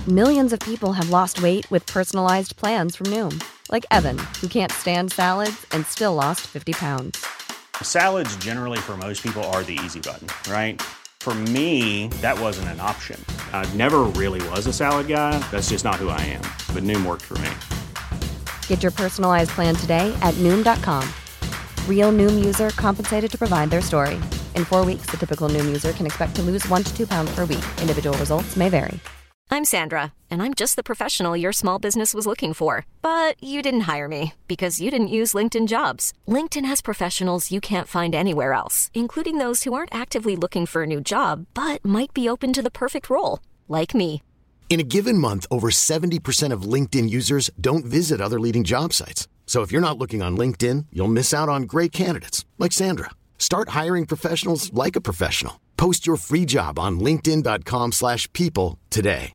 Millions of people have lost weight with personalized plans from Noom. Like Evan, who can't stand salads and still lost 50 pounds. Salads generally for most people are the easy button, right? For me, that wasn't an option. I never really was a salad guy. That's just not who I am. But Noom worked for me. Get your personalized plan today at Noom.com. Real Noom user compensated to provide their story. In 4 weeks, the typical Noom user can expect to lose 1 to 2 pounds per week. Individual results may vary. I'm Sandra, and I'm just the professional your small business was looking for. But you didn't hire me because you didn't use LinkedIn Jobs. LinkedIn has professionals you can't find anywhere else, including those who aren't actively looking for a new job, but might be open to the perfect role, like me. In a given month, over 70% of LinkedIn users don't visit other leading job sites. So if you're not looking on LinkedIn, you'll miss out on great candidates like Sandra. Start hiring professionals like a professional. Post your free job on linkedin.com/people today.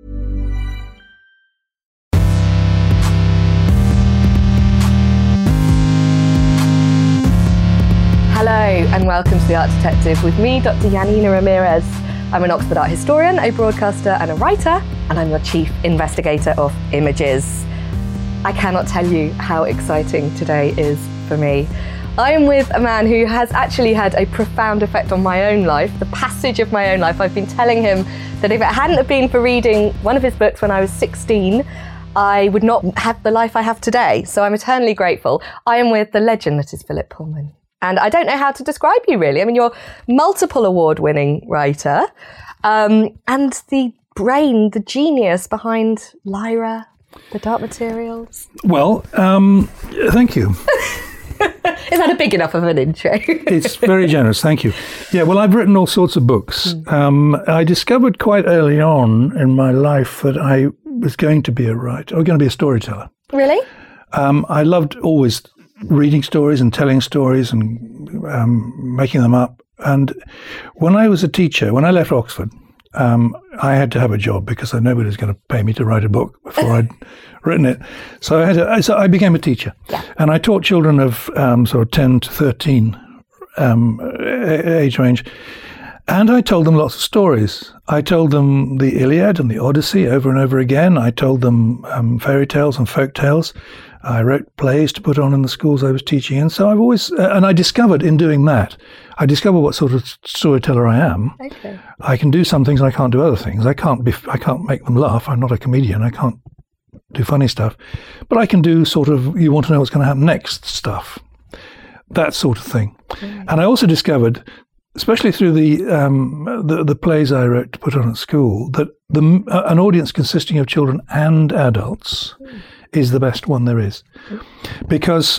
Hello and welcome to The Art Detective with me, Dr. Yanina Ramirez. I'm an Oxford art historian, a broadcaster and a writer, and I'm your chief investigator of images. I cannot tell you how exciting today is for me. I am with a man who has actually had a profound effect on my own life, the passage of my own life. I've been telling him that if it hadn't have been for reading one of his books when I was 16, I would not have the life I have today. So I'm eternally grateful. I am with the legend that is Philip Pullman. And I don't know how to describe you, really. I mean, you're multiple award-winning writer, and the brain, the genius behind Lyra, The Dark Materials. Well, thank you. Is that a big enough of an intro? It's very generous, thank you. Yeah, well, I've written all sorts of books. I discovered quite early on in my life that I was going to be a writer, or going to be a storyteller. Really? I loved always reading stories and telling stories and making them up. And when I was a teacher, when I left Oxford, I had to have a job because nobody was going to pay me to write a book before I'd written it. So I became a teacher. Yeah. And I taught children of sort of 10 to 13 age range. And I told them lots of stories. I told them the Iliad and the Odyssey over and over again. I told them fairy tales and folk tales. I wrote plays to put on in the schools I was teaching in. So I've always, and I discovered in doing that, I discovered what sort of storyteller I am. Okay. I can do some things, I can't do other things. I can't make them laugh. I'm not a comedian. I can't do funny stuff. But I can do sort of, you want to know what's going to happen next stuff. That sort of thing. And I also discovered, especially through the plays I wrote to put on at school, that an audience consisting of children and adults is the best one there is. Because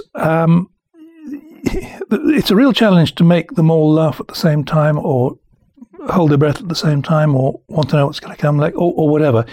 it's a real challenge to make them all laugh at the same time or hold their breath at the same time or want to know what's going to come next or whatever.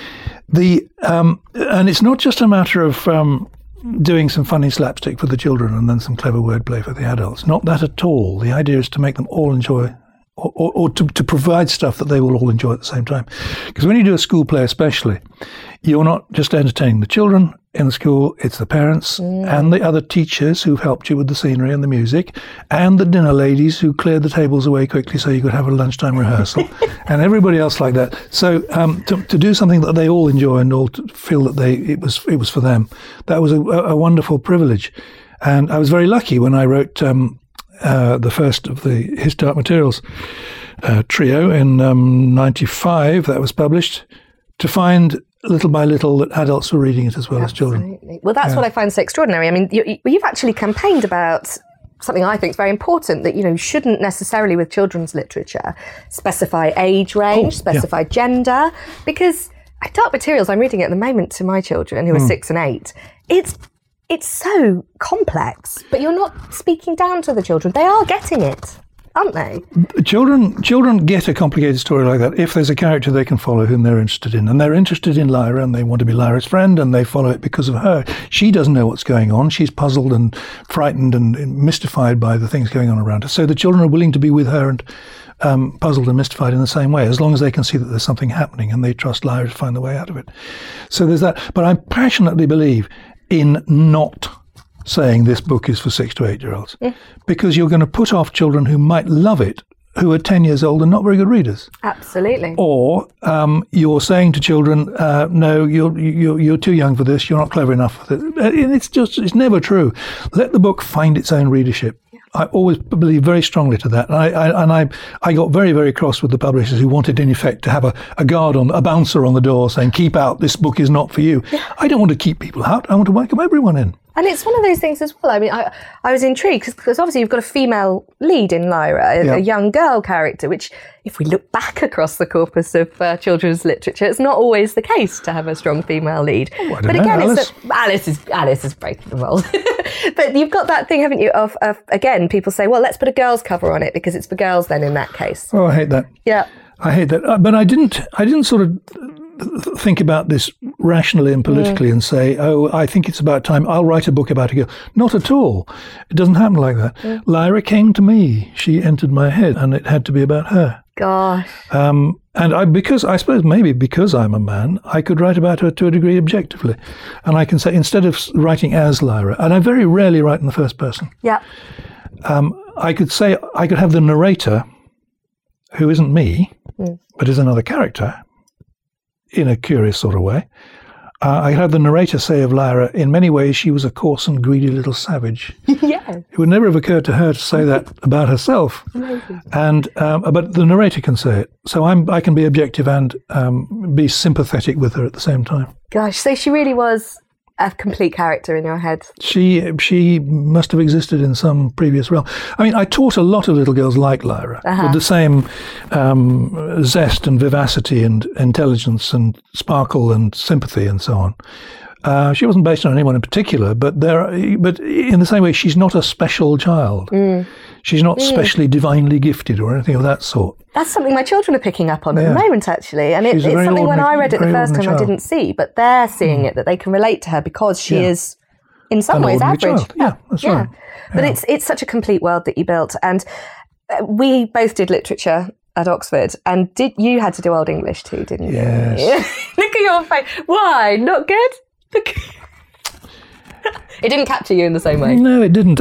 And it's not just a matter of doing some funny slapstick for the children and then some clever wordplay for the adults. Not that at all. The idea is to make them all enjoy or to provide stuff that they will all enjoy at the same time. Because when you do a school play especially, you're not just entertaining the children in the school, it's the parents and the other teachers who've helped you with the scenery and the music, and the dinner ladies who cleared the tables away quickly so you could have a lunchtime rehearsal, and everybody else like that. So to do something that they all enjoy and all to feel that it was for them, that was a wonderful privilege. And I was very lucky when I wrote the first of his Dark Materials trio in 95, that was published, to find little by little that adults were reading it as well as children. Well, that's what I find so extraordinary. I mean, you've actually campaigned about something I think is very important, that, you shouldn't necessarily with children's literature specify age range, specify gender, because Dark Materials, I'm reading it at the moment to my children who are 6 and 8. It's so complex, but you're not speaking down to the children. They are getting it, aren't they? Children get a complicated story like that if there's a character they can follow whom they're interested in. And they're interested in Lyra and they want to be Lyra's friend and they follow it because of her. She doesn't know what's going on. She's puzzled and frightened and mystified by the things going on around her. So the children are willing to be with her and puzzled and mystified in the same way, as long as they can see that there's something happening and they trust Lyra to find the way out of it. So there's that. But I passionately believe in not saying this book is for 6 to 8 year olds, because you're going to put off children who might love it who are 10 years old and not very good readers. Absolutely. Or you're saying to children, no, you're too young for this, you're not clever enough for this. It's never true. Let the book find its own readership. I always believe very strongly to that. And I got very, very cross with the publishers who wanted, in effect, to have a bouncer on the door saying, keep out, this book is not for you. Yeah. I don't want to keep people out. I want to welcome everyone in. And it's one of those things as well. I mean, I was intrigued because obviously you've got a female lead in Lyra, a young girl character, which if we look back across the corpus of children's literature, it's not always the case to have a strong female lead. Oh, but again, Alice is breaking the mold. But you've got that thing, haven't you, of again, people say, well, let's put a girl's cover on it because it's for girls then in that case. Oh, I hate that. Yeah. I hate that. But I didn't sort of think about this rationally and politically and say, oh, I think it's about time I'll write a book about a girl. Not at all. It doesn't happen like that. Lyra came to me. She entered my head and it had to be about her. Gosh. And I suppose maybe because I'm a man, I could write about her to a degree objectively. And I can say, instead of writing as Lyra, and I very rarely write in the first person. Yeah. I could have the narrator, who isn't me, but is another character, in a curious sort of way. I had the narrator say of Lyra, in many ways she was a coarse and greedy little savage. Yeah. It would never have occurred to her to say that about herself. Amazing. And but the narrator can say it. So I can be objective and be sympathetic with her at the same time. Gosh, so she really was a complete character in your head. She must have existed in some previous realm. I mean, I taught a lot of little girls like Lyra with the same zest and vivacity and intelligence and sparkle and sympathy and so on. She wasn't based on anyone in particular, but in the same way, she's not a special child. She's not specially divinely gifted or anything of that sort. That's something my children are picking up on at the moment, actually. And it's something when I read it the first time I didn't see, but they're seeing it, that they can relate to her because she is, in some ways, average. Child. Yeah, that's right. But it's such a complete world that you built. And we both did literature at Oxford, and you had to do Old English too, didn't you? Yes. Look at your face. Why? Not good? It didn't capture you in the same way. No, it didn't.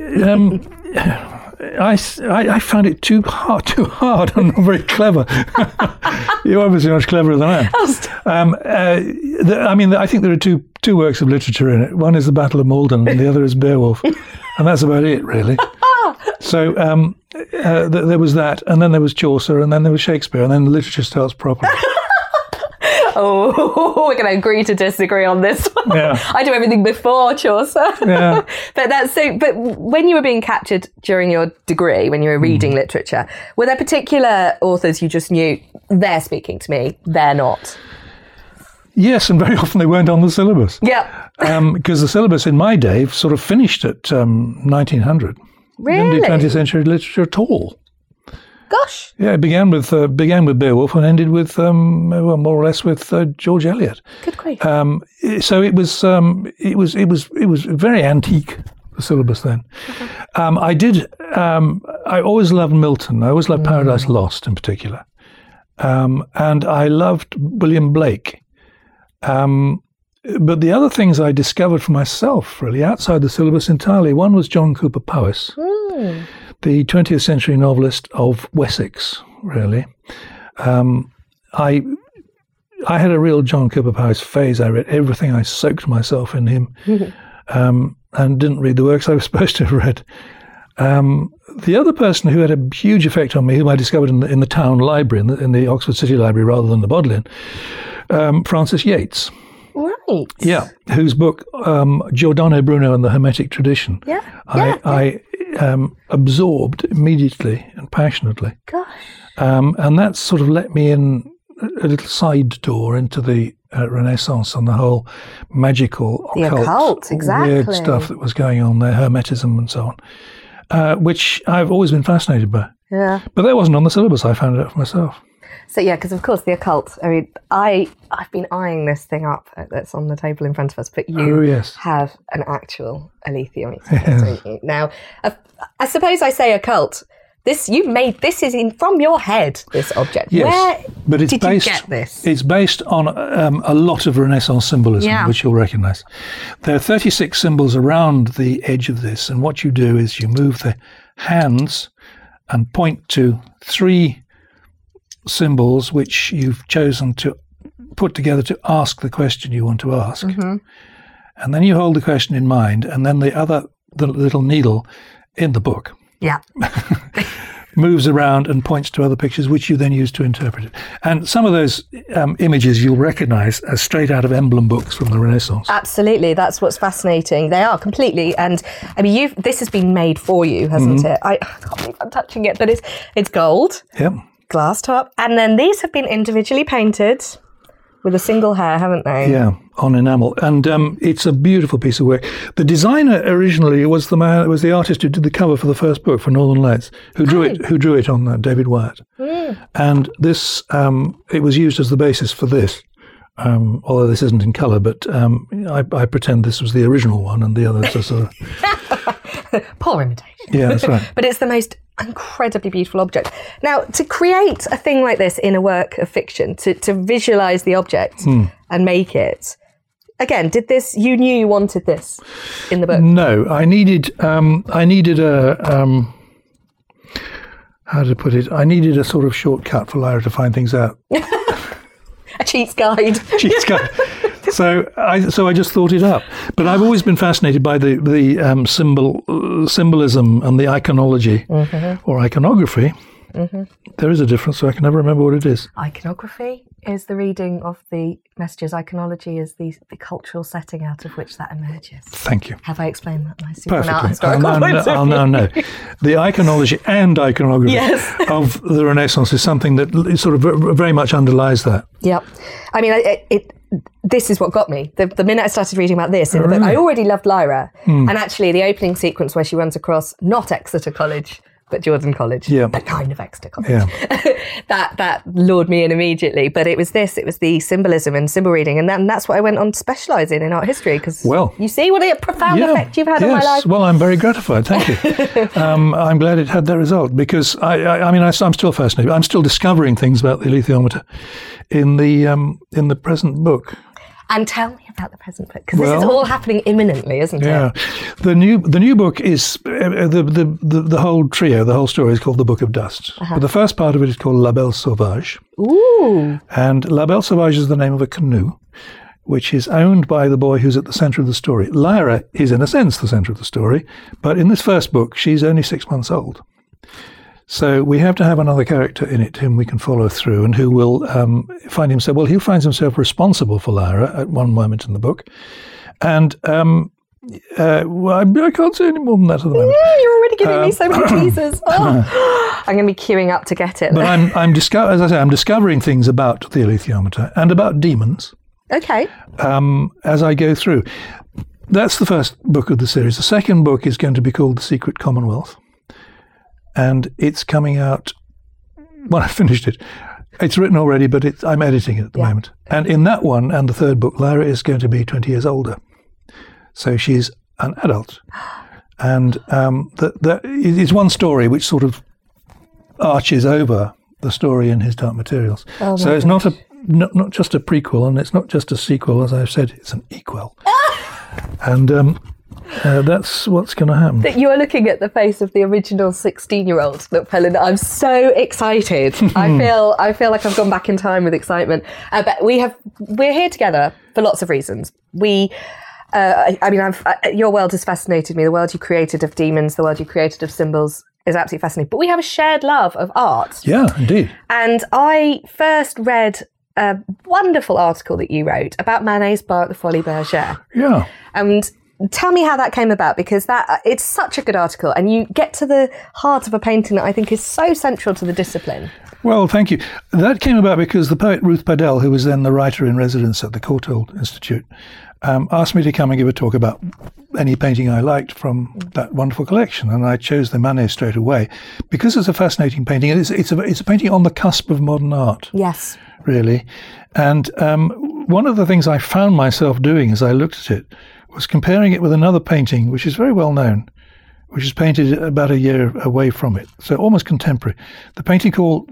I found it too hard. I'm not very clever. You're obviously much cleverer than I am. I think there are two works of literature in it. One is the Battle of Malden, and the other is Beowulf, and that's about it, really. So there was that, and then there was Chaucer, and then there was Shakespeare, and then the literature starts properly. Oh, we're going to agree to disagree on this one. Yeah. I do everything before Chaucer. Yeah. But when you were being captured during your degree, when you were reading literature, were there particular authors you just knew, they're speaking to me, they're not? Yes, and very often they weren't on the syllabus. Yeah. Because the syllabus in my day sort of finished at 1900. Really? Didn't do 20th century literature at all. Gosh. Yeah, it began with Beowulf and ended with more or less with George Eliot. Good grief. So it was very antique, the syllabus then. I always loved Milton. I always loved Paradise Lost in particular, and I loved William Blake. But the other things I discovered for myself, really outside the syllabus entirely. One was John Cooper Powys. The 20th century novelist of Wessex, really. I had a real John Cooper Powys phase. I read everything. I soaked myself in him and didn't read the works I was supposed to have read. The other person who had a huge effect on me, whom I discovered in the town library, in the Oxford City Library rather than the Bodleian, Francis Yates. Right. Yeah, whose book, Giordano Bruno and the Hermetic Tradition, I absorbed immediately and passionately. Gosh. And that sort of let me in a little side door into the Renaissance and the whole magical, occult, weird stuff that was going on there, Hermetism and so on, which I've always been fascinated by. Yeah. But that wasn't on the syllabus. I found it out for myself. So, yeah, because, of course, the occult, I mean, I've been eyeing this thing up that's on the table in front of us, but you have an actual Aletheia, don't you? Now, I suppose I say occult. You made this from your head, this object. Yes, Where but it's did based, you get this? It's based on a lot of Renaissance symbolism, which you'll recognise. There are 36 symbols around the edge of this, and what you do is you move the hands and point to 3 symbols which you've chosen to put together to ask the question you want to ask. Mm-hmm. And then you hold the question in mind, and then the little needle in the book Yeah. moves around and points to other pictures, which you then use to interpret it. And some of those images you'll recognise as straight out of emblem books from the Renaissance. Absolutely, that's what's fascinating. They are completely, and I mean, this has been made for you, hasn't it? I can't believe I'm touching it, but it's gold, Yep. glass top, and then these have been individually painted with a single hair, haven't they? Yeah, on enamel, and it's a beautiful piece of work. The designer originally was the artist who did the cover for the first book, for Northern Lights, who drew it on David Wyatt, and this it was used as the basis for this. Although this isn't in colour, but I pretend this was the original one, and the others are sort of Poor imitation. Yeah, that's right. But it's the most incredibly beautiful object. Now, to create a thing like this in a work of fiction, to visualise the object and make it, again, you knew you wanted this in the book? No, I needed a, how to put it, I needed a sort of shortcut for Lyra to find things out. A cheat's guide. Cheat's guide. So I just thought it up. But I've always been fascinated by the symbolism and the iconology or iconography. Mm-hmm. There is a difference, so I can never remember what it is. Iconography is the reading of the messages. Iconology is the cultural setting out of which that emerges. Thank you. Have I explained that nicely? Perfectly. I'll now know. The iconology and iconography of the Renaissance is something that sort of very much underlies that. Yep. I mean, this is what got me. The minute I started reading about this in the book, I already loved Lyra. And actually, the opening sequence where she runs across not Exeter College, but Jordan College, but kind of Exeter College. Yeah. that lured me in immediately. But it was the symbolism and symbol reading, and that's what I went on to specialise in art history. Because you see what a profound effect you've had on my life. Well, I'm very gratified. Thank you. I'm glad it had that result, because I'm still fascinated. I'm still discovering things about the alethiometer in the present book. And tell me about the present book, because this is all happening imminently, isn't it? Yeah, the new book is the whole trio. The whole story is called The Book of Dust. But the first part of it is called La Belle Sauvage. Ooh! And La Belle Sauvage is the name of a canoe, which is owned by the boy who's at the centre of the story. Lyra is, in a sense, the centre of the story, but in this first book, she's only 6 months old. So we have to have another character in it whom we can follow through, and who will find himself, he finds himself responsible for Lyra at one moment in the book. And I can't say any more than that at the moment. You're already giving me so many teasers. I'm going to be queuing up to get it. But I'm discovering things about the alethiometer and about demons. Okay. As I go through. That's the first book of the series. The second book is going to be called The Secret Commonwealth. And it's coming out, well, I finished it. It's written already, but I'm editing it at the moment. And in that one, and the third book, Lyra is going to be 20 years older. So she's an adult. And that is one story which sort of arches over the story in His Dark Materials. Oh, so it's not just a prequel, and it's not just a sequel, as I've said, it's an equal. And that's what's going to happen. That you are looking at the face of the original 16-year-old. Look, Helen, I'm so excited. I feel like I've gone back in time with excitement. But we're here together for lots of reasons. Your world has fascinated me. The world you created of demons, the world you created of symbols is absolutely fascinating. But we have a shared love of art. Yeah, indeed. And I first read a wonderful article that you wrote about Manet's bar at the Folies Bergère. Yeah. And tell me how that came about, because it's such a good article, and you get to the heart of a painting that I think is so central to the discipline. Well, thank you. That came about because the poet Ruth Padel, who was then the writer in residence at the Courtauld Institute, asked me to come and give a talk about any painting I liked from that wonderful collection, and I chose the Manet straight away because it's a fascinating painting. It's a painting on the cusp of modern art. Yes, really. And one of the things I found myself doing as I looked at it was comparing it with another painting, which is very well known, which is painted about a year away from it, so almost contemporary. The painting called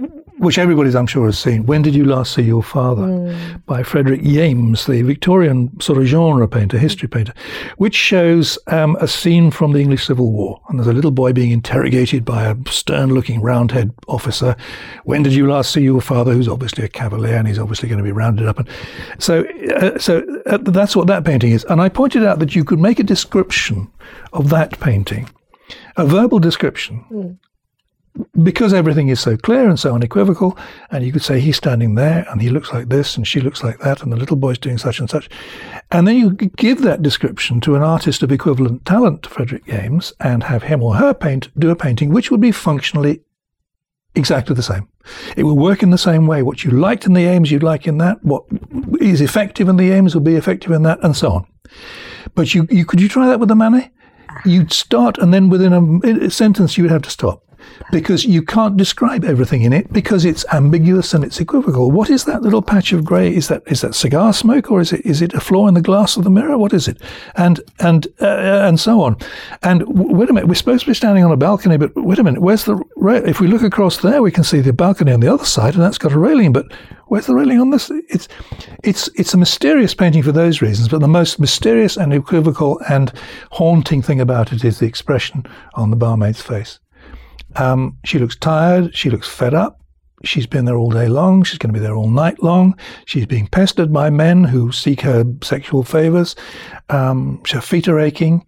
which everybody's, I'm sure, has seen, When Did You Last See Your Father? By Frederick James, the Victorian sort of genre painter, history painter, which shows a scene from the English Civil War. And there's a little boy being interrogated by a stern-looking Roundhead officer. When did you last see your father? Who's obviously a cavalier, and he's obviously going to be rounded up. And so that's what that painting is. And I pointed out that you could make a description of that painting, a verbal description, because everything is so clear and so unequivocal, and you could say he's standing there and he looks like this and she looks like that and the little boy's doing such and such. And then you give that description to an artist of equivalent talent to Frederick James and have him or her do a painting which would be functionally exactly the same. It will work in the same way. What you liked in the aims, you'd like in that. What is effective in the aims will be effective in that, and so on. But could you try that with the Manet? You'd start, and then within a sentence you would have to stop. Because you can't describe everything in it because it's ambiguous and it's equivocal. What is that little patch of grey? Is that cigar smoke, or is it a flaw in the glass of the mirror? What is it? And so on. And wait a minute, we're supposed to be standing on a balcony, but wait a minute, where's the rail? If we look across there, we can see the balcony on the other side, and that's got a railing. But where's the railing on this? It's a mysterious painting for those reasons. But the most mysterious and equivocal and haunting thing about it is the expression on the barmaid's face. She looks tired, she looks fed up, she's been there all day long, she's going to be there all night long, she's being pestered by men who seek her sexual favours, her feet are aching,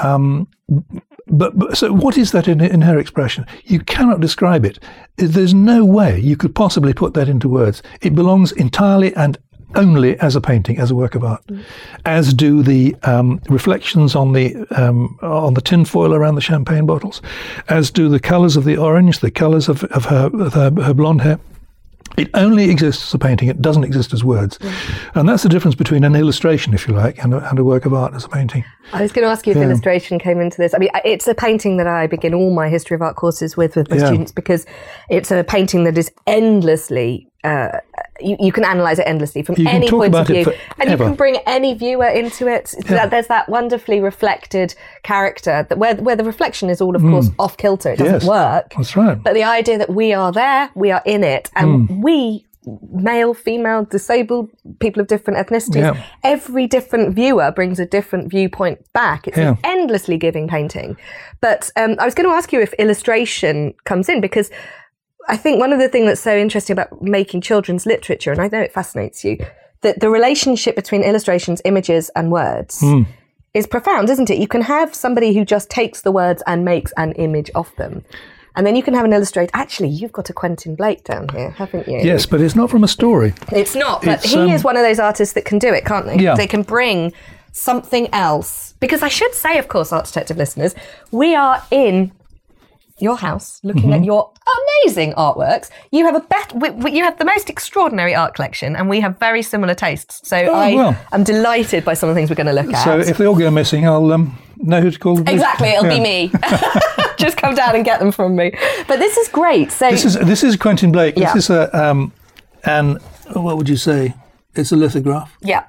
but so what is that in her expression? You cannot describe it. There's no way you could possibly put that into words. It belongs entirely and only as a painting, as a work of art, as do the reflections on the tin foil around the champagne bottles, as do the colours of the orange, the colours of her blonde hair. It only exists as a painting. It doesn't exist as words. And that's the difference between an illustration, if you like, and a work of art as a painting. I was going to ask you if illustration came into this. I mean, it's a painting that I begin all my history of art courses with my students, because it's a painting that is endlessly, you can analyse it endlessly from any point of view. And you can bring any viewer into it. There's that wonderfully reflected character that where the reflection is all, of course, off kilter. It doesn't work. That's right. But the idea that we are there, we are in it, and we, male, female, disabled, people of different ethnicities, every different viewer brings a different viewpoint back. It's an endlessly giving painting. But I was going to ask you if illustration comes in, because I think one of the things that's so interesting about making children's literature, and I know it fascinates you, that the relationship between illustrations, images and words is profound, isn't it? You can have somebody who just takes the words and makes an image of them. And then you can have an illustrator. Actually, you've got a Quentin Blake down here, haven't you? Yes, but it's not from a story. It's not, but he is one of those artists that can do it, can't they? Yeah. They can bring something else. Because I should say, of course, Art Detective listeners, we are in your house looking at your amazing artworks. You have you have the most extraordinary art collection, and we have very similar tastes. So I'm delighted by some of the things we're going to look at. So if they all go missing, I'll know who to call. Exactly, it'll be me. Just come down and get them from me. But this is great. So this is Quentin Blake. Yeah. This is an what would you say? It's a lithograph. Yeah.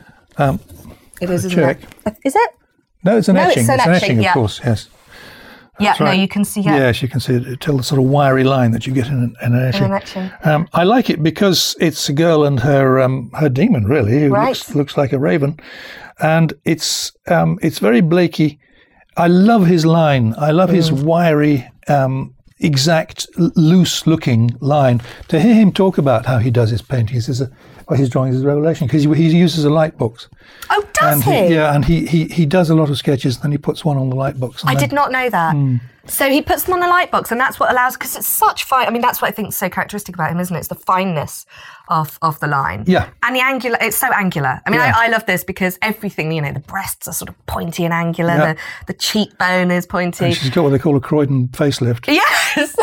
It is, isn't check. it? Is it? No, it's an etching. It's an etching, of course. Yes. Yeah, right. no, you can see it. Yes, you can see it. Tell the sort of wiry line that you get in an etching. I like it because it's a girl and her demon, really, who looks like a raven, and it's very Blakey. I love his line. I love his wiry, exact, loose-looking line. To hear him talk about how he does his paintings his drawings is a revelation, because he uses a light box. Oh, does he? Yeah, and he does a lot of sketches, and then he puts one on the light box. I did not know that. So he puts them on a light box, and that's what allows, because it's such fine. I mean, that's what I think is so characteristic about him, isn't it? It's the fineness of the line. Yeah. And the angular, it's so angular. I mean, I love this because everything, the breasts are sort of pointy and angular, the cheekbone is pointy. And she's got what they call a Croydon facelift. Yes!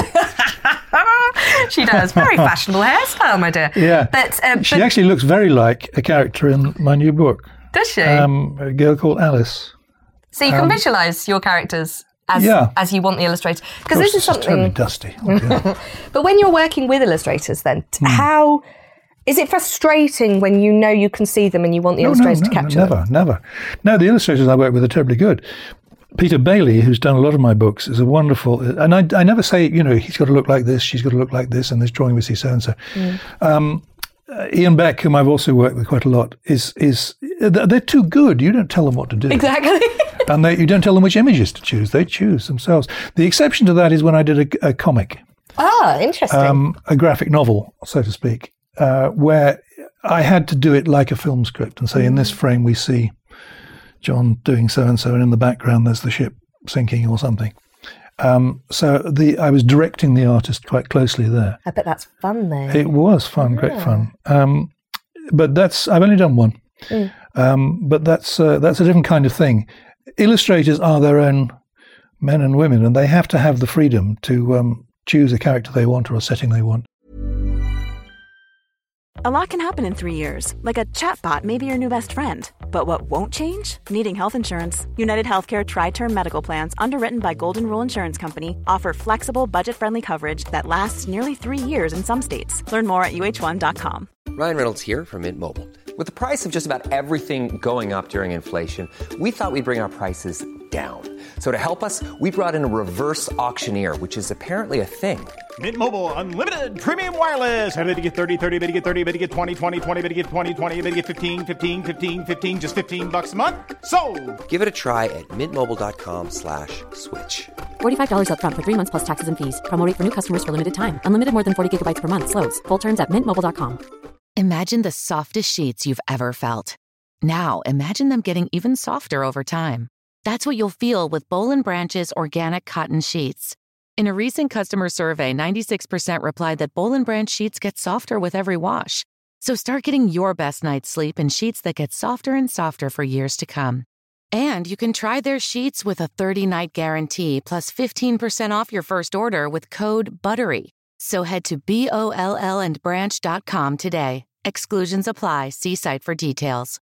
She does. Very fashionable hairstyle, my dear. Yeah. But she actually looks very like a character in my new book. Does she? A girl called Alice. So you can visualise your characters as you want the illustrator. Because this is something totally dusty. But when you're working with illustrators, then how is it frustrating when you know you can see them and you want the illustrator to capture them? Never. No, the illustrators I work with are terribly good. Peter Bailey, who's done a lot of my books, is a wonderful, and I never say, he's got to look like this, she's got to look like this, and this drawing we see so-and-so. Ian Beck, whom I've also worked with quite a lot, they're too good. You don't tell them what to do. Exactly. And you don't tell them which images to choose. They choose themselves. The exception to that is when I did a comic. Ah, interesting. A graphic novel, so to speak, where I had to do it like a film script and say, in this frame we see John doing so-and-so, and in the background there's the ship sinking or something. So I was directing the artist quite closely there. I bet that's fun, though. It was fun, great fun. But I've only done one. But that's a different kind of thing. Illustrators are their own men and women, and they have to have the freedom to choose a character they want or a setting they want. A lot can happen in 3 years, like a chatbot may be your new best friend. But what won't change? Needing health insurance. United Healthcare Tri-Term Medical Plans, underwritten by Golden Rule Insurance Company, offer flexible, budget-friendly coverage that lasts nearly 3 years in some states. Learn more at uh1.com. Ryan Reynolds here from Mint Mobile. With the price of just about everything going up during inflation, we thought we'd bring our prices down. So to help us, we brought in a reverse auctioneer, which is apparently a thing. Mint Mobile Unlimited Premium Wireless. How to get 30, 30, bit to get 30, bit to get 20, 20, 20, bit to get 20, 20, bit to get 15, 15, 15, 15, just $15 a month? Sold! Give it a try at mintmobile.com/switch. $45 up front for 3 months plus taxes and fees. Promo rate for new customers for limited time. Unlimited more than 40 gigabytes per month. Slows full terms at mintmobile.com. Imagine the softest sheets you've ever felt. Now imagine them getting even softer over time. That's what you'll feel with Boll & Branch's organic cotton sheets. In a recent customer survey, 96% replied that Boll & Branch sheets get softer with every wash. So start getting your best night's sleep in sheets that get softer and softer for years to come. And you can try their sheets with a 30-night guarantee plus 15% off your first order with code BUTTERY. So head to BOLLandbranch.com today. Exclusions apply. See site for details.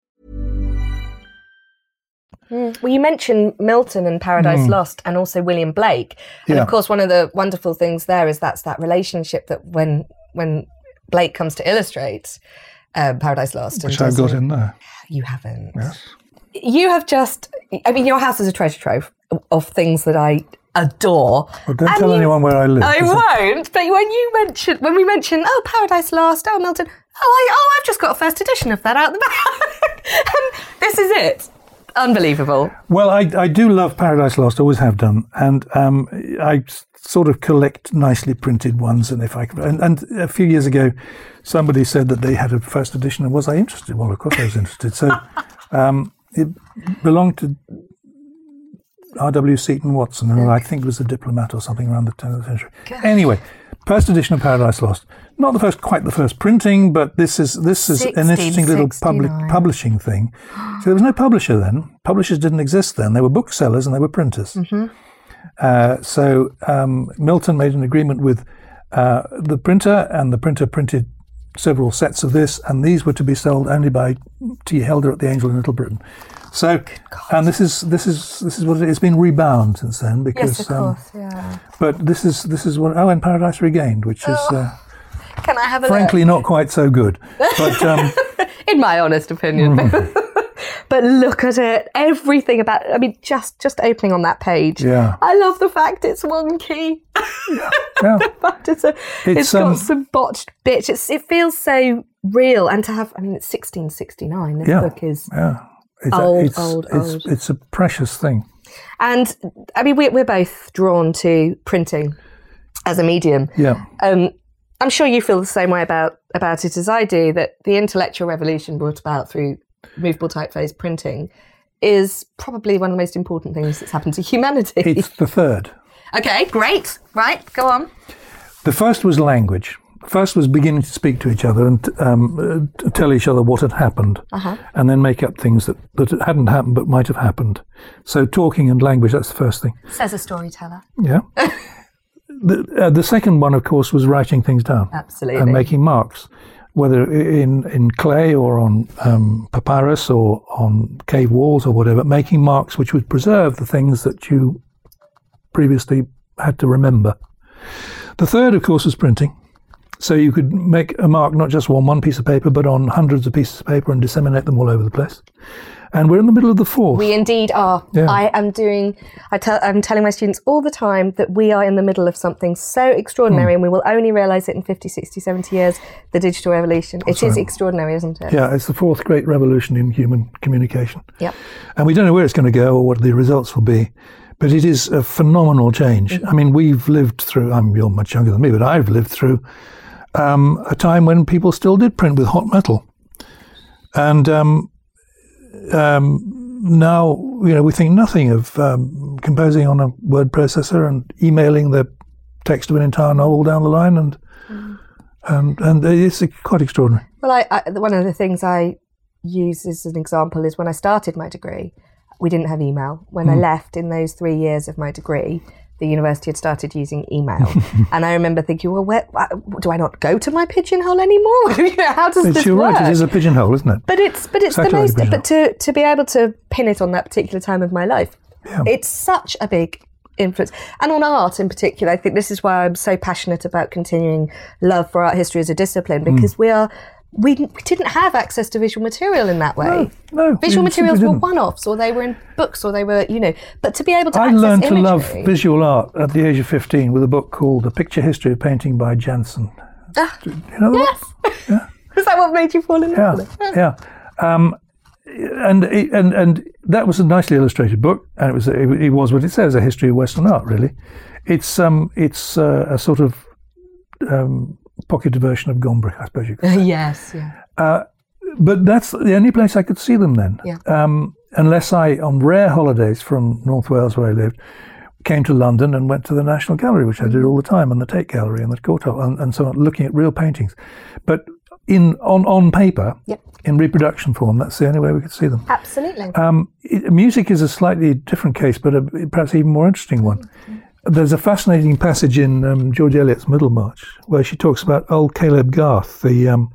Well, you mentioned Milton and Paradise Lost and also William Blake. And of course, one of the wonderful things there is that's that relationship that when Blake comes to illustrate Paradise Lost. Which I've got in there. You haven't. Yes. You have your house is a treasure trove of things that I adore. Well, don't tell anyone where I live. I won't. But when we mention, Paradise Lost, Milton, I've just got a first edition of that out the back. And this is it. Unbelievable. Well, I do love Paradise Lost, always have done, and I sort of collect nicely printed ones. And and a few years ago, somebody said that they had a first edition, and was I interested? Well, of course I was interested. So it belonged to R.W. Seton Watson, who I think was a diplomat or something around the turn of the century. Gosh. Anyway, first edition of Paradise Lost. Not quite the first printing, but this is an interesting little publishing thing. So there was no publisher then. Publishers didn't exist then. They were booksellers and they were printers. Mm-hmm. So Milton made an agreement with the printer, and the printer printed several sets of this, and these were to be sold only by T. Helder at the Angel in Little Britain. So, and this is what it's been rebound since then, because yes, of course, yeah. But this is what and Paradise Regained, which is can I have a frankly look? Not quite so good, but in my honest opinion. But look at it, everything about it. I mean, just opening on that page. Yeah. I love the fact it's one key. Yeah. The fact it's got some botched bits. It feels so real, and to have, I mean, it's 1669. This book is old. It's a precious thing. And I mean, we're both drawn to printing as a medium. Yeah. I'm sure you feel the same way about it as I do, that the intellectual revolution brought about through movable typeface printing is probably one of the most important things that's happened to humanity. It's the third. Okay, great. Right, go on. The first was language. The first was beginning to speak to each other and tell each other what had happened, and then make up things that hadn't happened but might have happened. So talking and language, that's the first thing. Says a storyteller. Yeah. The second one, of course, was writing things down. Absolutely. And making marks, whether in clay or on papyrus or on cave walls or whatever, making marks which would preserve the things that you previously had to remember. The third, of course, was printing. So you could make a mark not just on one piece of paper, but on hundreds of pieces of paper and disseminate them all over the place. And we're in the middle of the fourth. We indeed are. Yeah. I'm telling my students all the time that we are in the middle of something so extraordinary, and we will only realise it in 50, 60, 70 years, the digital revolution. It is extraordinary, isn't it? Yeah, it's the fourth great revolution in human communication. Yep. And we don't know where it's going to go or what the results will be. But it is a phenomenal change. I mean, we've lived through, you're much younger than me, but I've lived through a time when people still did print with hot metal. And now, we think nothing of composing on a word processor and emailing the text of an entire novel down the line. And it's quite extraordinary. Well, one of the things I use as an example is when I started my degree, we didn't have email. When I left in those 3 years of my degree, the university had started using email. And I remember thinking, well, do I not go to my pigeonhole anymore? How does this You're work? right, it is a pigeonhole, isn't it? But it's exactly the most, like but to be able to pin it on that particular time of my life, it's such a big influence. And on art in particular, I think this is why I'm so passionate about continuing love for art history as a discipline, because we didn't have access to visual material in that way. No. Visual materials were one-offs, or they were in books, or they were, but to be able to I access learned imagery. to love visual art at the age of 15 with a book called The Picture History of Painting by Jansen. Do you know that? Yes. Yeah. Is that what made you fall in love with it? Yeah. And that was a nicely illustrated book, and it was what it says, a history of Western art, really. It's a sort of pocketed version of Gombrich, I suppose you could say. Yes, yeah. But that's the only place I could see them then. Yeah. Unless I, on rare holidays from North Wales where I lived, came to London and went to the National Gallery, which I did all the time, and the Tate Gallery and the Courtauld and so on, looking at real paintings. But on paper, in reproduction form, that's the only way we could see them. Absolutely. Music is a slightly different case, but perhaps even more interesting one. There's a fascinating passage in George Eliot's Middlemarch where she talks about old Caleb Garth, the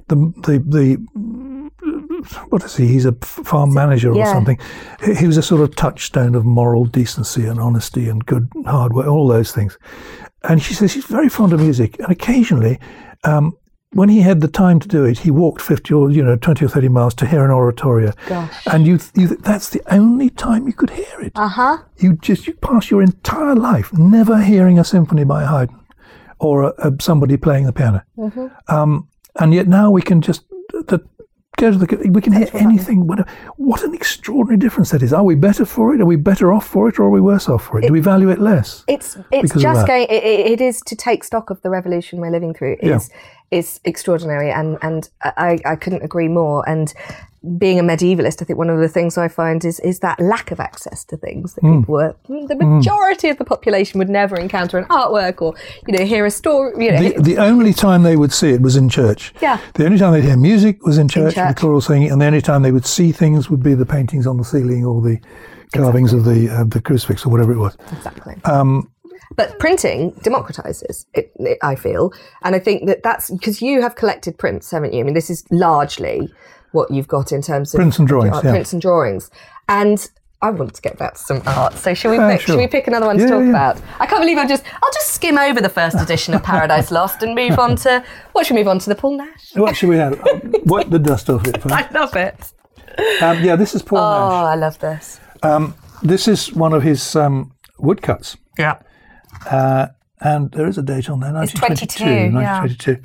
what is he? He's a farm manager or something. He was a sort of touchstone of moral decency and honesty and good hard work, all those things. And she says she's very fond of music, and occasionally, when he had the time to do it, he walked 50 or 20 or 30 miles to hear an oratorio. Gosh. And that's the only time you could hear it. You pass your entire life never hearing a symphony by Haydn or somebody playing the piano. And yet now we can just we can hear anything. What an extraordinary difference that is. Are we better for it? Are we better off for it, or are we worse off for it? Do we value it less? It's just going. It is to take stock of the revolution we're living through. Is extraordinary, and I couldn't agree more. And being a medievalist, I think one of the things I find is that lack of access to things that people were. The majority of the population would never encounter an artwork or hear a story. The only time they would see it was in church. Yeah. The only time they'd hear music was in church. The choral singing, and the only time they would see things would be the paintings on the ceiling or the carvings of the crucifix or whatever it was. Exactly. But printing democratizes it, I feel. And I think that's because you have collected prints, haven't you? I mean, this is largely what you've got in terms of prints and drawings. Prints and drawings. And I want to get back to some art. So shall we pick another one to talk about? I can't believe I'll just skim over the first edition of Paradise Lost and move on to the Paul Nash. What should we have? Wipe the dust off it first. I love it. This is Paul Nash. Oh, I love this. This is one of his woodcuts. Yeah. And there is a date on there, 1922.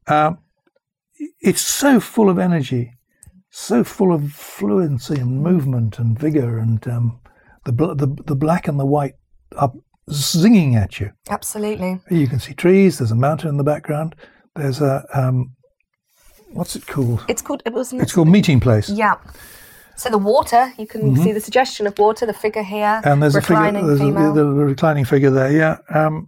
It's so full of energy, so full of fluency and movement and vigour, and the black and the white are zinging at you. Absolutely. You can see trees. There's a mountain in the background. There's a what's it called? It's called Meeting Place. Yeah. So the water, you can see the suggestion of water, the figure here, and there's reclining a figure, female. the reclining figure there, yeah.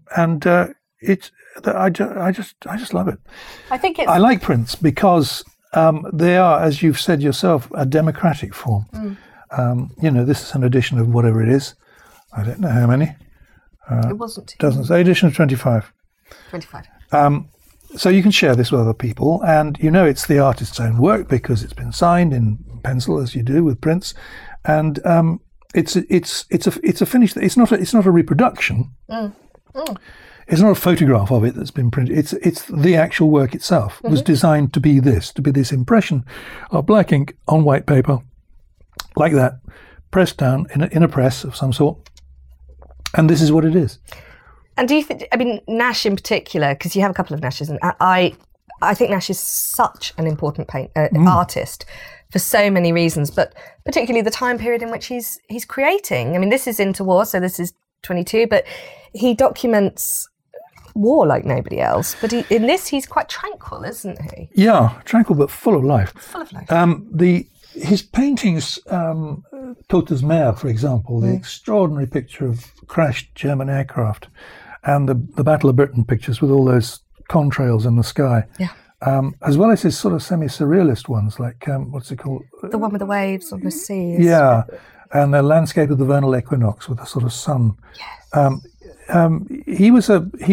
I just love it. I like prints because they are, as you've said yourself, a democratic form. This is an edition of whatever it is. I don't know how many. It wasn't. Doesn't say. Edition of 25. 25. So you can share this with other people, and it's the artist's own work because it's been signed in pencil, as you do with prints, and it's a finish. It's not a reproduction. It's not a photograph of it that's been printed. It's the actual work itself was designed to be this impression of black ink on white paper, like that, pressed down in a press of some sort. And this is what it is. And do you think, I mean, Nash in particular, because you have a couple of Nashes, and I think Nash is such an important artist for so many reasons, but particularly the time period in which he's creating. I mean, this is interwar, so this is 22, but he documents war like nobody else. But in this, he's quite tranquil, isn't he? Yeah, tranquil, but full of life. Full of life. His paintings, Totes Meer, for example, the extraordinary picture of crashed German aircraft, and the Battle of Britain pictures with all those contrails in the sky. Yeah. As well as his sort of semi-surrealist ones, like, what's it called? The one with the waves on the sea. Yeah, and the landscape of the vernal equinox with a sort of sun. Yes. He was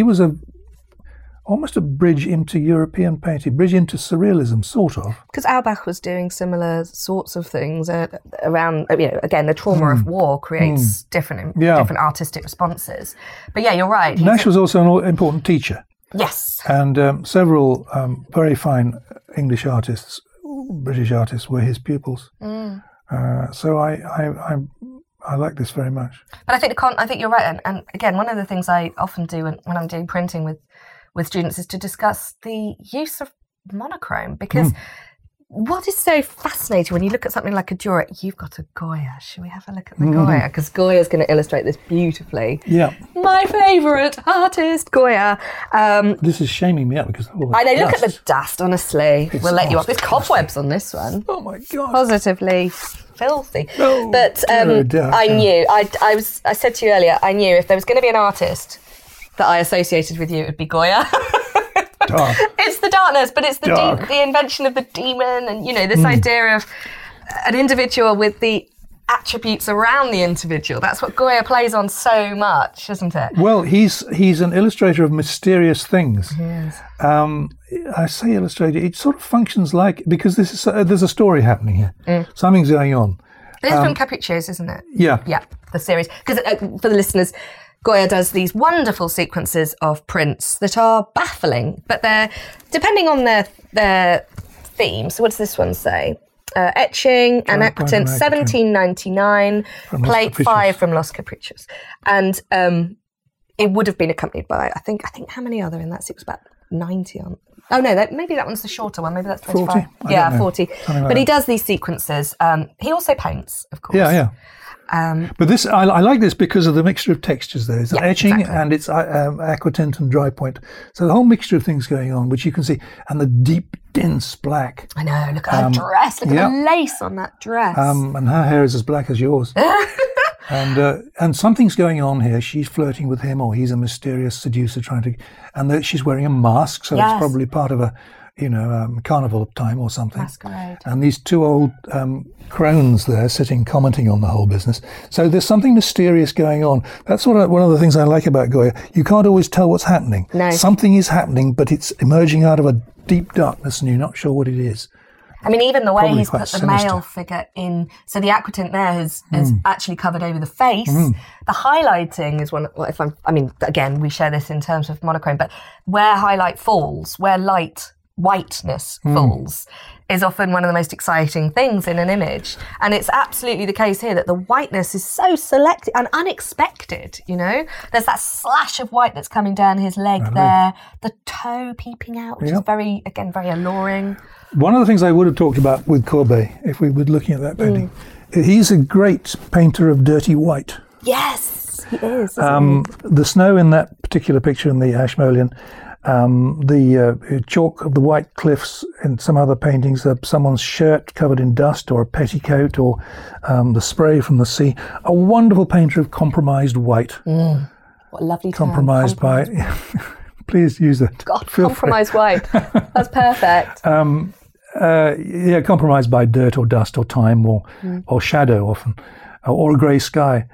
almost a bridge into European painting, bridge into surrealism, sort of. Because Auerbach was doing similar sorts of things around, again, the trauma of war creates different artistic responses. But yeah, you're right. Nash was also an important teacher. Yes. And several very fine English artists, British artists, were his pupils. So I like this very much. But I think you're right. And again, one of the things I often do when I'm doing printing with students is to discuss the use of monochrome, because what is so fascinating when you look at something like a Dürer, you've got a Goya. Should we have a look at the Goya? Because Goya's going to illustrate this beautifully. Yeah. My favourite artist, Goya. This is shaming me up because I know, look at the dust, honestly. We'll let you off. There's cobwebs on this one. Oh my God. Positively filthy. Oh, but I knew, I said to you earlier, I knew if there was going to be an artist that I associated with you, it would be Goya. Dark. It's the darkness, but it's the invention of the demon, and this idea of an individual with the attributes around the individual. That's what Goya plays on so much, isn't it? Well, he's an illustrator of mysterious things. Yes. I say illustrator. It sort of functions like, because there's a story happening here. Something's going on. This is from Capriccios, isn't it? Yeah. Yeah, the series. Because for the listeners, Goya does these wonderful sequences of prints that are baffling, but they're, depending on their theme. So what does this one say? Etching, Anaquatent, 1799, plate 5 from Los Caprichos. And it would have been accompanied by, I think how many are there in that sequence? About 90 on. Oh no, maybe that one's the shorter one. Maybe that's 25. 40? Yeah, 40. But he does these sequences. He also paints, of course. Yeah. But this, I like this because of the mixture of textures there. It's etching and it's aquatint and dry point. So the whole mixture of things going on, which you can see, and the deep, dense black. I know, look at her dress. Look at the lace on that dress. And her hair is as black as yours. And something's going on here. She's flirting with him, or he's a mysterious seducer and she's wearing a mask, so it's probably part of a carnival time or something. Masquerade. And these two old crones there sitting commenting on the whole business. So there's something mysterious going on. That's one of the things I like about Goya. You can't always tell what's happening. No. Something is happening, but it's emerging out of a deep darkness and you're not sure what it is. I mean, even the way Probably he's put the sinister. male figure in, so the aquatint there has actually covered over the face. The highlighting is one. Well, again, we share this in terms of monochrome, but where highlight falls, where whiteness falls, is often one of the most exciting things in an image. And it's absolutely the case here that the whiteness is so selective and unexpected, There's that slash of white that's coming down his leg there, the toe peeping out, which is very alluring. One of the things I would have talked about with Courbet, if we were looking at that painting, he's a great painter of dirty white. Yes, he is. The snow in that particular picture in the Ashmolean, the chalk of the white cliffs in some other paintings, someone's shirt covered in dust or a petticoat, or the spray from the sea. A wonderful painter of compromised white. What a lovely term. Compromised by... Please use that. God, compromised white. That's perfect. Compromised by dirt or dust or time or shadow often, or a grey sky.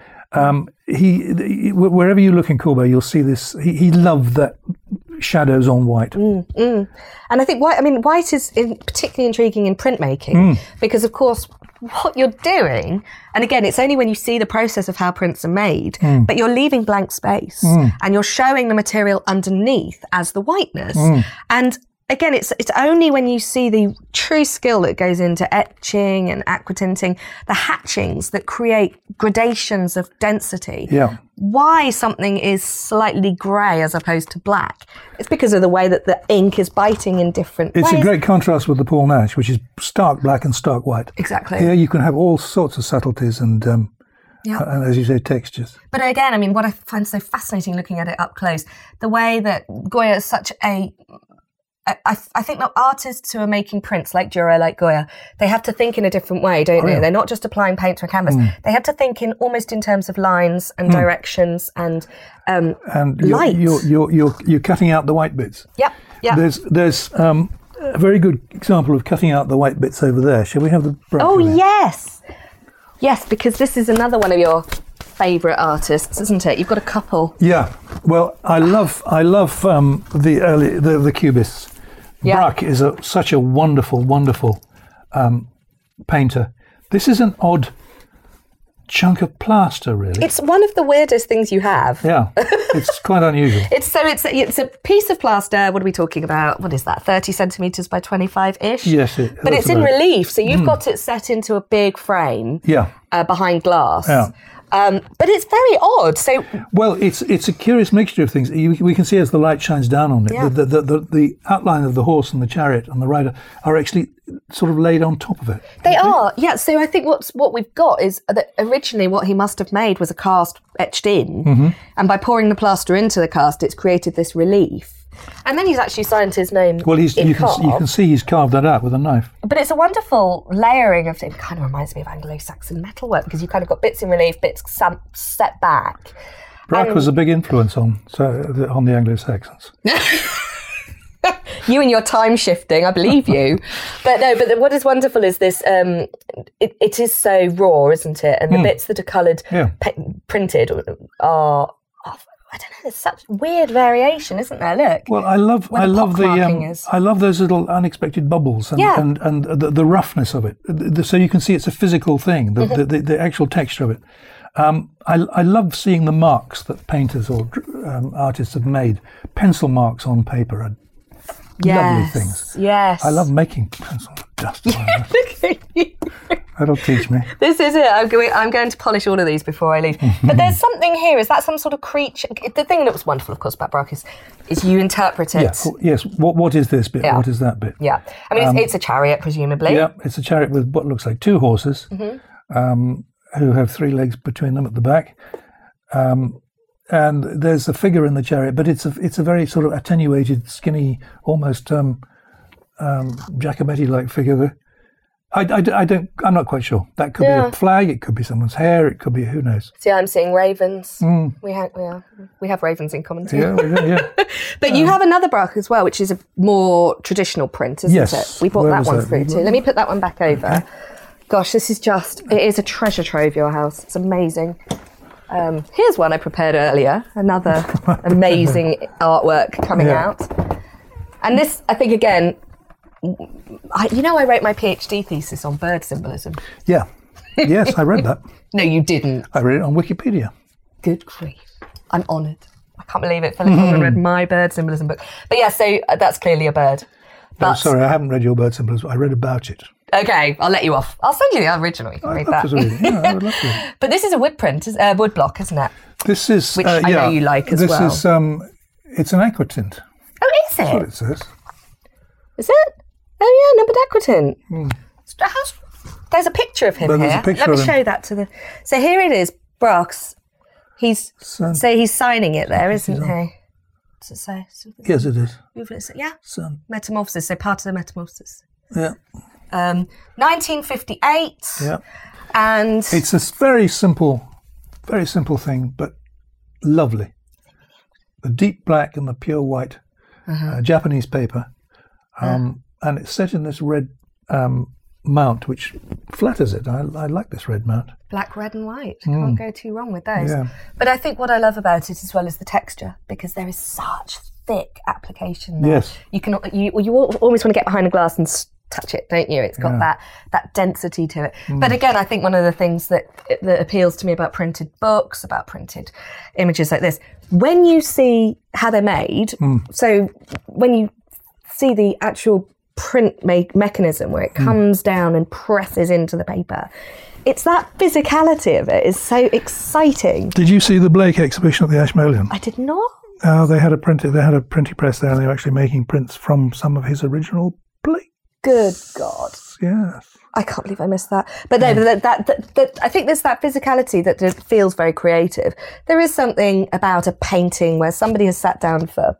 Wherever you look in Courbet, you'll see this. He loved that shadows on white. And I think white is particularly intriguing in printmaking because, of course, what you're doing, and again, it's only when you see the process of how prints are made, but you're leaving blank space and you're showing the material underneath as the whiteness. And again, it's only when you see the true skill that goes into etching and aquatinting, the hatchings that create gradations of density. Yeah. Why something is slightly grey as opposed to black. It's because of the way that the ink is biting in different ways. It's a great contrast with the Paul Nash, which is stark black and stark white. Exactly. Here you can have all sorts of subtleties and as you say, textures. But again, I mean, what I find so fascinating looking at it up close, the way that Goya is such a... I think that artists who are making prints like Dürer, like Goya, they have to think in a different way, don't they? Yeah. They're not just applying paint to a canvas. They have to think in almost in terms of lines and directions and light. You're cutting out the white bits. Yep. There's a very good example of cutting out the white bits over there. Shall we have the brush? Oh, yes. Yes, because this is another one of your favourite artists, isn't it? You've got a couple. Yeah. Well, I love the Cubists. Yeah. Braque is such a wonderful painter. This is an odd chunk of plaster, really. It's one of the weirdest things you have. Yeah, it's quite unusual. It's a piece of plaster. What are we talking about? What is that? 30 centimetres by 25-ish? Yes, but it's in relief, so you've got it set into a big frame. Yeah. Behind glass. Yeah. But it's very odd. So, well, it's a curious mixture of things. We can see as the light shines down on it, the outline of the horse and the chariot and the rider are actually sort of laid on top of it. They are, yeah. So I think what we've got is that originally what he must have made was a cast etched in, and by pouring the plaster into the cast, it's created this relief. And then he's actually signed his name. Well, you can see he's carved that out with a knife. But it's a wonderful layering of it. Kind of reminds me of Anglo-Saxon metalwork because you've kind of got bits in relief, bits set back. Braque was a big influence on the Anglo-Saxons. You and your time shifting, I believe you. But what is wonderful is this, it is so raw, isn't it? And the bits that are coloured, printed are... I don't know. There's such weird variation, isn't there? Look. Well, I love those little unexpected bubbles and the roughness of it. So you can see it's a physical thing. The actual texture of it. I love seeing the marks that painters or artists have made. Pencil marks on paper are lovely things. Yes. I love making pencil dust. Look at you. That'll teach me. This is it. I'm going to polish all of these before I leave. But there's something here. Is that some sort of creature? The thing that was wonderful, of course, about Braque is you interpret it. Yeah. Yes. What is this bit? Yeah. What is that bit? Yeah. I mean, it's a chariot, presumably. Yeah. It's a chariot with what looks like two horses who have three legs between them at the back. And there's a figure in the chariot, but it's a very sort of attenuated, skinny, almost Giacometti-like figure there. I'm not quite sure. That could be a flag. It could be someone's hair. It could be who knows. See, I'm seeing ravens. We have ravens in common too. Yeah. But you have another Braque as well, which is a more traditional print, isn't it? We brought that one through too. Let me put that one back over. Okay. Gosh, this is it is a treasure trove, your house. It's amazing. Here's one I prepared earlier. Another amazing artwork coming out. And this, I think, again. I wrote my PhD thesis on bird symbolism. Yeah. Yes, I read that. No, you didn't. I read it on Wikipedia. Good grief. I'm honoured. I can't believe it. Philip Holden read my bird symbolism book. But yeah, so that's clearly a bird. But, sorry, I haven't read your bird symbolism. I read about it. Okay, I'll let you off. I'll send you the original. You can read that. I would love to. But this is a wood print, wood block, isn't it? This is... Which I know you like as well. This is... it's an aquatint. Oh, is it? That's what it says. Is it? Oh, yeah, numbered aquatint. There's a picture of him here. Let me show that to the... So here it is, Braque's. He's signing it there, isn't he? Does it say? Yes, it is. Yeah? Sun. Metamorphosis, so part of the Metamorphosis. Yeah. 1958. Yeah. And... It's a very simple thing, but lovely. The deep black and the pure white Japanese paper. And it's set in this red mount, which flatters it. I like this red mount. Black, red and white. Can't go too wrong with those. Yeah. But I think what I love about it as well is the texture, because there is such thick application there. Yes. You almost want to get behind a glass and touch it, don't you? It's got that density to it. But again, I think one of the things that appeals to me about printed books, about printed images like this, when you see how they're made, so when you see the actual print mechanism where it comes down and presses into the paper, it's that physicality of it is so exciting. Did you see the Blake exhibition at the Ashmolean? I did not. They had a printing press there, and they were actually making prints from some of his original Blake. Good God. Yes. I can't believe I missed that. But no, that I think there's that physicality that feels very creative. There is something about a painting where somebody has sat down for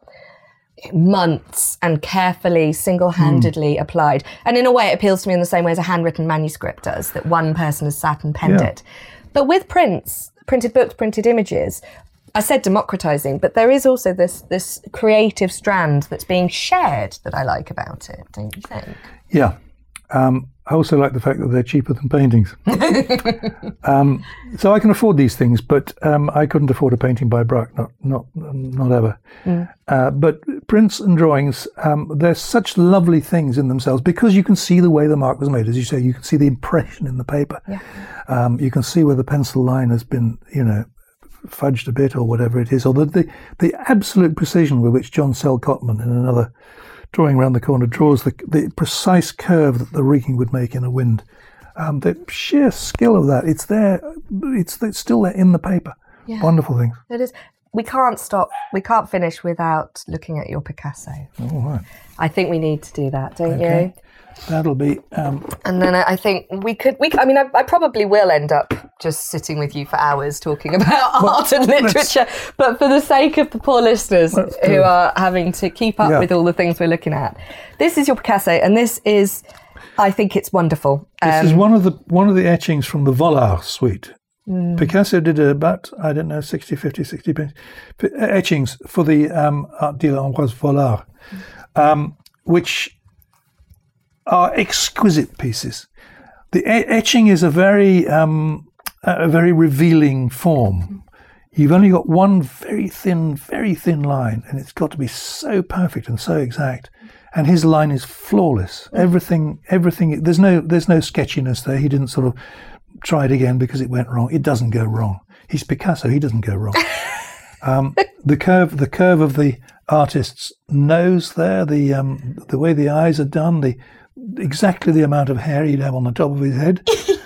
months and carefully, single-handedly applied. And in a way, it appeals to me in the same way as a handwritten manuscript does, that one person has sat and penned it. But with printed books, printed images, I said democratizing, but there is also this creative strand that's being shared that I like about it, don't you think? Yeah. I also like the fact that they're cheaper than paintings. So I can afford these things, but I couldn't afford a painting by Braque, not ever. But prints and drawings, they're such lovely things in themselves because you can see the way the mark was made. As you say, you can see the impression in the paper. Yeah. You can see where the pencil line has been, fudged a bit or whatever it is, or the absolute precision with which John Sell Cotman in another drawing around the corner draws the precise curve that the rigging would make in a wind. The sheer skill of that, it's there, it's still there in the paper. Yeah. Wonderful things. It is. We can't stop, we can't finish without looking at your Picasso. All right. I think we need to do that, don't you? That'll be... And then I think we could I probably will end up just sitting with you for hours talking about art and literature, but for the sake of the poor listeners who are having to keep up with all the things we're looking at, this is your Picasso, and this is, I think it's wonderful. This is one of the etchings from the Vollard suite. Picasso did about, 60 etchings for the Art dealer Ambroise Vollard, which are exquisite pieces. The etching is a very revealing form. You've only got one very thin line, and it's got to be so perfect and so exact. And his line is flawless. Everything. There's no sketchiness there. He didn't sort of try it again because it went wrong. It doesn't go wrong. He's Picasso. He doesn't go wrong. The curve of the artist's nose there, the way the eyes are done, exactly the amount of hair he'd have on the top of his head.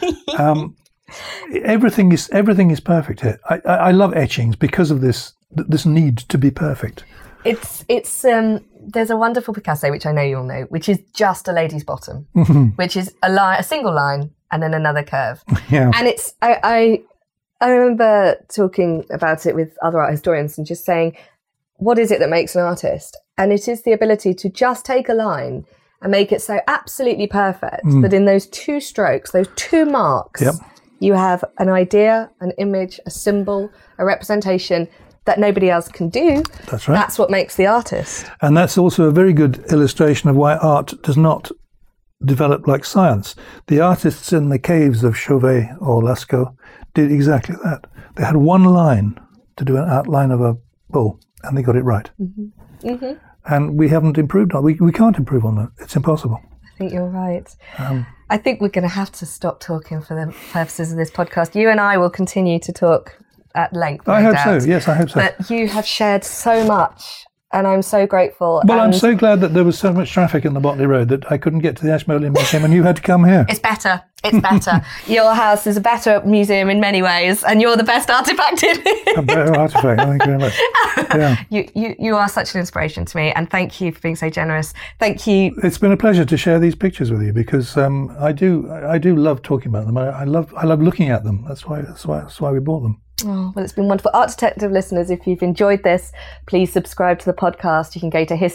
Everything is perfect here. I love etchings because of this need to be perfect. It's there's a wonderful Picasso which I know you'll know, which is just a lady's bottom, which is a single line and then another curve. Yeah. And it's I remember talking about it with other art historians and just saying, what is it that makes an artist? And it is the ability to just take a line and make it so absolutely perfect that in those two strokes, those two marks, you have an idea, an image, a symbol, a representation that nobody else can do. That's right. That's what makes the artist. And that's also a very good illustration of why art does not develop like science. The artists in the caves of Chauvet or Lascaux did exactly that. They had one line to do an outline of a bull, and they got it right. Mm-hmm. Mm-hmm. And we haven't improved on it. We can't improve on that. It's impossible. I think you're right. I think we're going to have to stop talking for the purposes of this podcast. You and I will continue to talk at length. I hope so. Yes, I hope so. But you have shared so much, and I'm so grateful. Well, I'm so glad that there was so much traffic in the Botley Road that I couldn't get to the Ashmolean Museum, and you had to come here. It's better. It's better. Your house is a better museum in many ways, and you're the best artefact in it. A better artefact. Thank you very much. Yeah. You are such an inspiration to me, and thank you for being so generous. Thank you. It's been a pleasure to share these pictures with you because I do love talking about them. I love looking at them. That's why we bought them. Oh, well, it's been wonderful. Art Detective listeners, if you've enjoyed this, please subscribe to the podcast. You can go to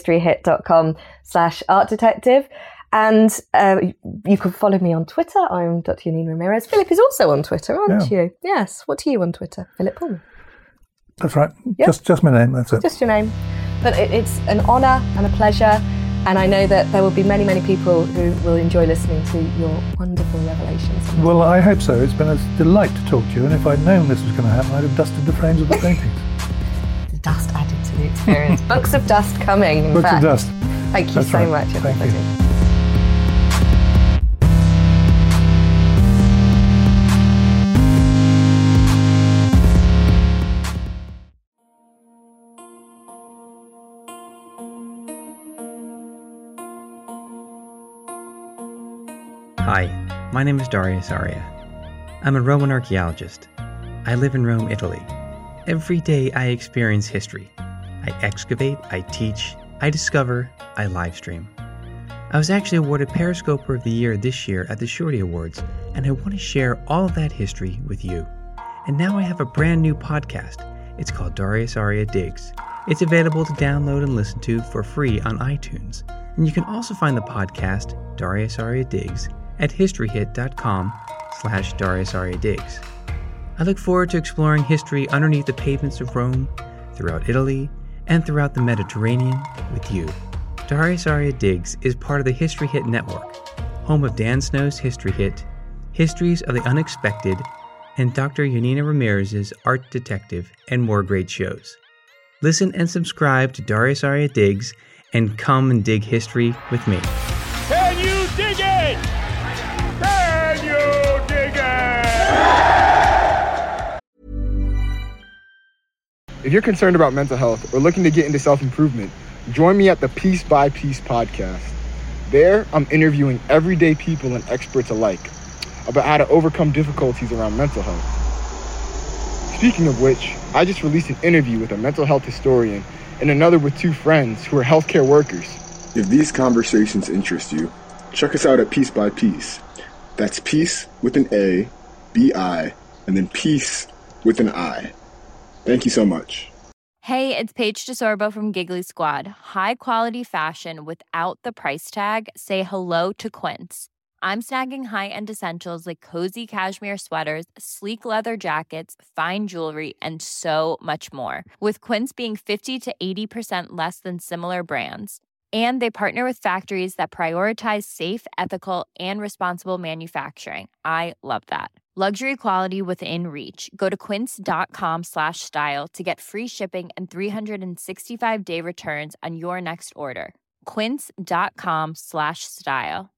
historyhit.com/artdetective. And you can follow me on Twitter. I'm Dr. Janine Ramirez. Philip is also on Twitter, aren't you? Yes. What are you on Twitter? Philip Pullman. That's right. Yep. Just my name, that's it. Just your name. But it's an honour and a pleasure. And I know that there will be many, many people who will enjoy listening to your wonderful revelations. Well, I hope so. It's been a delight to talk to you. And if I'd known this was going to happen, I'd have dusted the frames of the paintings. The dust added to the experience. Books of dust coming, in Books fact. of dust. Thank you That's so right. much, everybody. Thank you. my name is Darius Aria. I'm a Roman archaeologist. I live in Rome, Italy. Every day I experience history. I excavate, I teach, I discover, I live stream. I was actually awarded Periscoper of the Year this year at the Shorty Awards, and I want to share all of that history with you. And now I have a brand new podcast. It's called Darius Aria Digs. It's available to download and listen to for free on iTunes. And you can also find the podcast, Darius Aria Digs, at historyhit.com/Darius Aria Digs. I look forward to exploring history underneath the pavements of Rome, throughout Italy, and throughout the Mediterranean with you. Darius Aria Digs is part of the History Hit Network, home of Dan Snow's History Hit, Histories of the Unexpected, and Dr. Yanina Ramirez's Art Detective, and more great shows. Listen and subscribe to Darius Aria Digs, and come and dig history with me. Can you dig it? Can you dig it? If you're concerned about mental health or looking to get into self-improvement, join me at the Piece by Piece podcast. There, I'm interviewing everyday people and experts alike about how to overcome difficulties around mental health. Speaking of which, I just released an interview with a mental health historian and another with two friends who are healthcare workers. If these conversations interest you, check us out at Piece by Piece. That's Piece with an A, B-I, and then Piece with an I. Thank you so much. Hey, it's Paige DeSorbo from Giggly Squad. High quality fashion without the price tag. Say hello to Quince. I'm snagging high-end essentials like cozy cashmere sweaters, sleek leather jackets, fine jewelry, and so much more. With Quince being 50 to 80% less than similar brands. And they partner with factories that prioritize safe, ethical, and responsible manufacturing. I love that. Luxury quality within reach. Go to quince.com/style to get free shipping and 365-day returns on your next order. Quince.com/style.